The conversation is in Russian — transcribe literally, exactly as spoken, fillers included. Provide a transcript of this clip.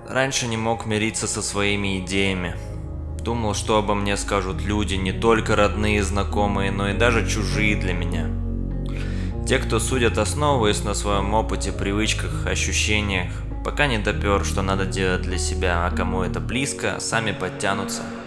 Раньше не мог мириться со своими идеями. Думал, что обо мне скажут люди, не только родные и знакомые, но и даже чужие для меня. Те, кто судят, основываясь на своем опыте, привычках, ощущениях, пока не допер, что надо делать для себя, а кому это близко, сами подтянутся.